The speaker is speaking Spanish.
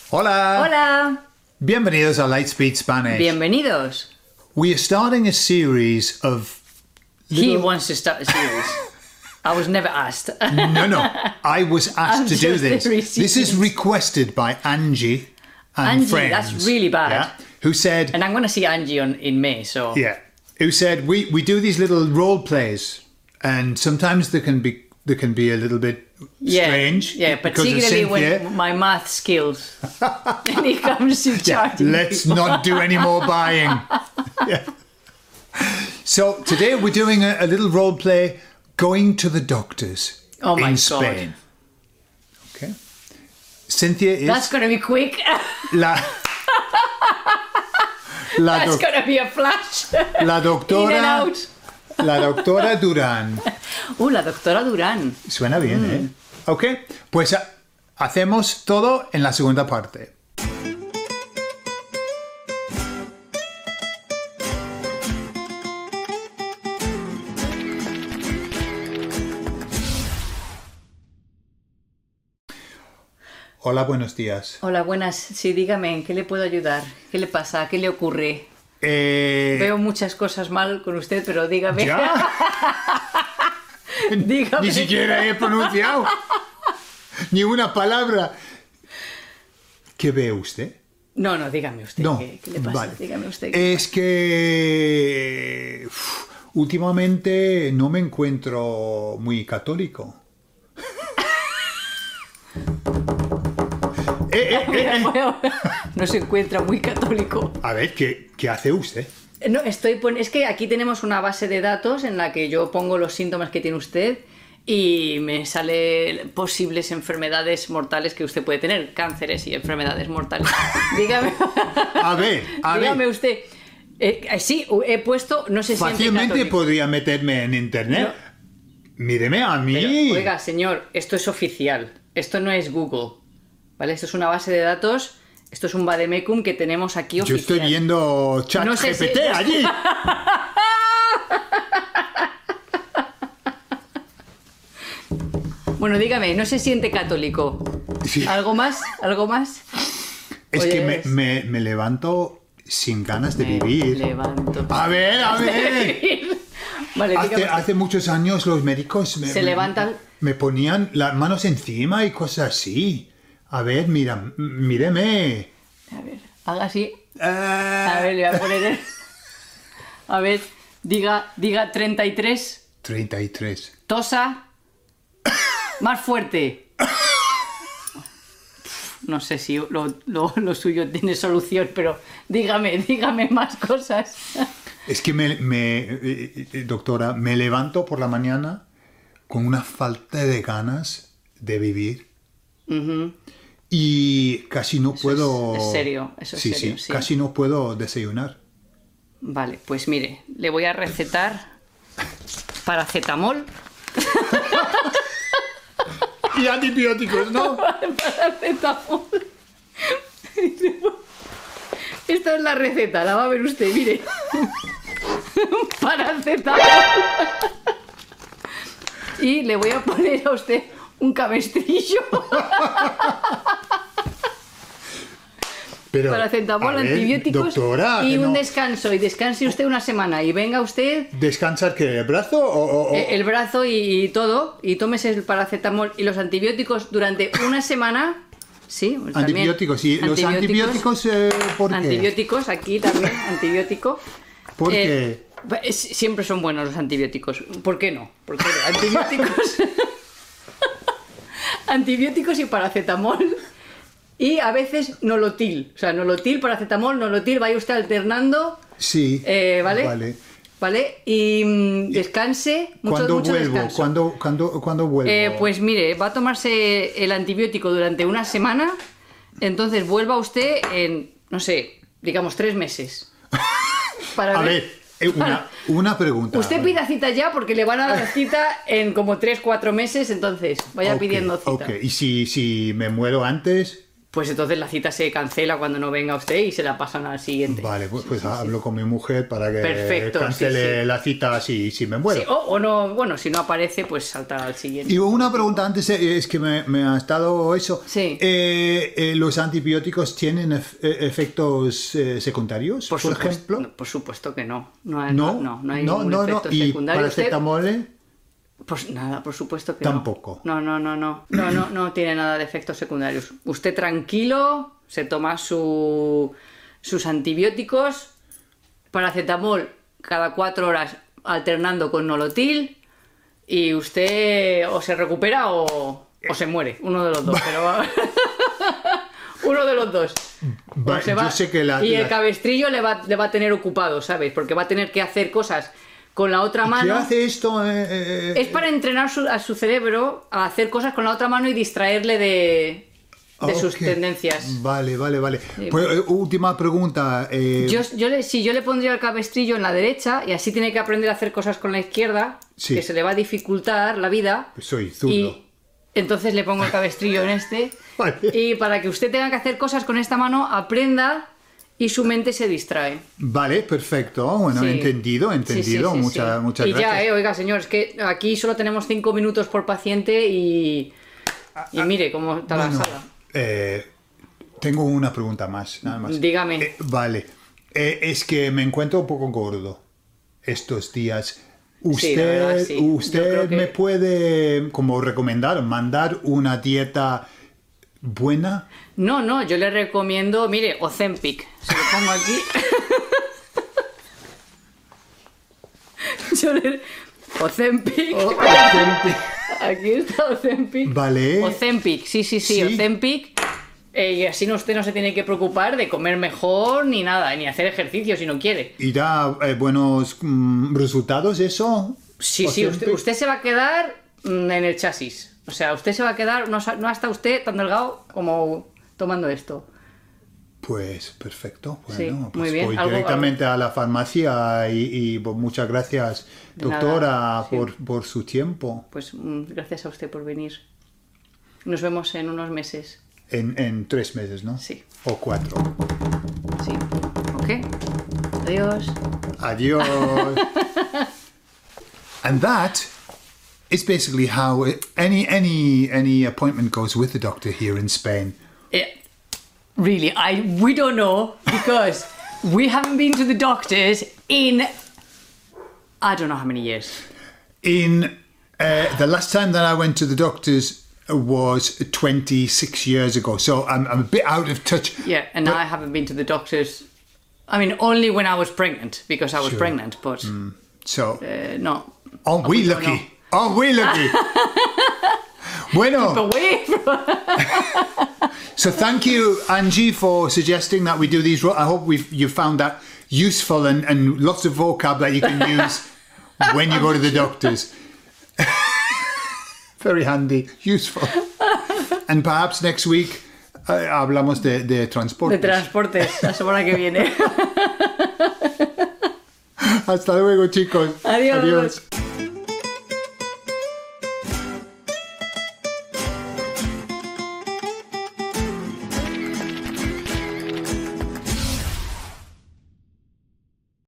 Hola. Hola. Bienvenidos a Lightspeed Spanish. Bienvenidos. We are starting a series of He wants to start a series. I was never asked. No. I was asked to do just this. very This is serious. requested by Angie and Angie, friends. that's really bad. Yeah, who said, And I'm going to see Angie in May, so... yeah, who said we do these little role plays, and sometimes they can be a little bit strange. Yeah, because of particularly Cynthia. when my math skills when it comes to Yeah, charting. let's not do any more buying. Yeah. So today we're doing a little role play, going to the doctors Oh my in God. Spain. Okay. Cynthia is That's going to be quick. la That's going to be a flash. la In and doctora out. la doctora Durán. La doctora Durán. Suena bien, ¿eh? Ok, pues hacemos todo en la segunda parte. Hola, buenos días. Hola, buenas. Sí, dígame, ¿en qué le puedo ayudar? ¿Qué le pasa? ¿Qué le ocurre? Veo muchas cosas mal con usted, pero dígame. ¿Ya? Dígame. Ni siquiera he pronunciado ni una palabra. ¿Qué ve usted? No, dígame usted. No, ¿Qué le pasa? vale. Dígame usted. Es que últimamente no me encuentro muy católico. No se encuentra muy católico. A ver, ¿qué hace usted? No, es que aquí tenemos una base de datos en la que yo pongo los síntomas que tiene usted y me sale posibles enfermedades mortales que usted puede tener, cánceres y enfermedades mortales. Dígame. A ver. Dígame usted. Sí, he puesto, no sé si Fácilmente podría meterme en internet. Míreme a mí. Pero, oiga, señor, esto es oficial. Esto no es Google. ¿Vale? Esto es una base de datos. Esto es un vademecum que tenemos aquí oficial. Yo estoy viendo chat No sé GPT si- allí. Bueno, dígame, ¿no se siente católico? Sí. ¿Algo más? ¿Algo más? Es Oye, que me levanto sin ganas de vivir. Levanto. A ver. Vale, dígame. Hace muchos años los médicos Se levantan. me ponían las manos encima y cosas así. A ver, míreme. A ver, haga así. A ver, le voy a poner... A ver, diga 33. 33. Tosa. Más fuerte. No sé si lo suyo tiene solución, pero dígame más cosas. Es que doctora, me levanto por la mañana con una falta de ganas de vivir. Ujú. Y casi no puedo... Es serio, eso es serio, sí. Casi no puedo desayunar. Vale, pues mire, le voy a recetar paracetamol. Y antibióticos, ¿no? Paracetamol. Esta es la receta, la va a ver usted, mire. Paracetamol. Y le voy a poner a usted un cabestrillo. Pero, Paracetamol, a ver, antibióticos doctora, y que un no- descanso. Y descanse usted una semana y venga usted ¿Descansar qué? ¿El brazo o...? el brazo y todo, y tómese el paracetamol y los antibióticos durante una semana. Sí, pues también. Antibióticos, sí. Los antibióticos, ¿por qué? Antibióticos, aquí también, antibiótico. ¿Por qué? Siempre son buenos los antibióticos. ¿Por qué no? ¿Por qué no? Antibióticos. Antibióticos y paracetamol. Y a veces nolotil. O sea, nolotil, paracetamol, nolotil, vaya usted alternando. Sí. ¿Vale? ¿Vale? Y descanse. ¿Cuándo mucho vuelvo? descanso. ¿Cuándo vuelvo? Pues mire, va a tomarse el antibiótico durante una semana. Entonces vuelva usted en, no sé, digamos 3 meses. Para A ver, una pregunta. Usted pida cita ya porque le van a dar cita en como 3-4 meses. Entonces vaya Ok, pidiendo cita. ok. ¿Y si me muero antes? pues entonces la cita se cancela cuando no venga usted y se la pasan al siguiente. Vale, pues hablo con mi mujer para que Perfecto, cancele la cita si me muero. Sí, o no, bueno, si no aparece, pues salta al siguiente. Y una pregunta antes, es que me ha estado eso. Sí. ¿Los antibióticos tienen efectos secundarios, por ejemplo? No, por supuesto que no. No hay ningún efecto ¿Y secundario. paracetamol? Pues nada, por supuesto que Tampoco. no. No tiene nada de efectos secundarios. Usted tranquilo, se toma sus antibióticos, paracetamol cada 4 horas alternando con nolotil y usted o se recupera o se muere, uno de los dos, pero uno de los dos. Yo sé que el cabestrillo le va a tener ocupado, ¿sabes? Porque va a tener que hacer cosas con la otra mano. ¿Qué hace esto? Es para entrenar a su cerebro a hacer cosas con la otra mano y distraerle de sus tendencias. Vale. Sí. Pues, última pregunta. Yo le pondría el cabestrillo en la derecha y así tiene que aprender a hacer cosas con la izquierda, Sí. que se le va a dificultar la vida. Soy zurdo. Y entonces le pongo el cabestrillo en este. Vale. Y para que usted tenga que hacer cosas con esta mano, aprenda y su mente se distrae. Vale, perfecto. Bueno, Sí. entendido. Sí. Muchas Y gracias. ya, oiga, señor, es que aquí solo tenemos 5 minutos por paciente y mire cómo está la sala. Tengo una pregunta más, nada más. Dígame. Vale. Es que me encuentro un poco gordo estos días. Sí, la verdad, sí. Yo ¿Usted creo que- me puede, como recomendar, mandar una dieta buena? No, yo le recomiendo, mire, Ozempic. Se lo pongo aquí. Ozempic. Aquí está Ozempic. Vale. Ozempic, sí, Sí. Ozempic. Y así usted no se tiene que preocupar de comer mejor ni nada, ni hacer ejercicio si no quiere. ¿Y da buenos resultados eso? Sí, Ozempic? usted se va a quedar en el chasis. O sea, usted se va a quedar, no está usted tan delgado como tomando esto. Pues perfecto. Sí, Bueno, muy pues bien. voy Algo- directamente a la farmacia y pues, muchas gracias, De doctora, nada, sí. por su tiempo. Pues gracias a usted por venir. Nos vemos en unos meses. En 3 meses, ¿no? Sí. O 4. Sí. ¿Ok? Adiós. Adiós. And that is basically how any appointment goes with the doctor here in Spain. Really, we don't know because we haven't been to the doctors in I don't know how many years. In the last time that I went to the doctor's was 26 years ago, so I'm a bit out of touch. Yeah, and I haven't been to the doctors. I mean, only when I was pregnant because I was Sure. pregnant, but So no. aren't we no, lucky? no. Aren't we lucky? Bueno. But wait. So thank you, Angie, for suggesting that we do these. I hope you found that useful and lots of vocab that you can use when you go to the doctors. Very handy, useful. And perhaps next week hablamos de transportes. De transportes, la semana que viene. Hasta luego, chicos. Adiós. Adiós.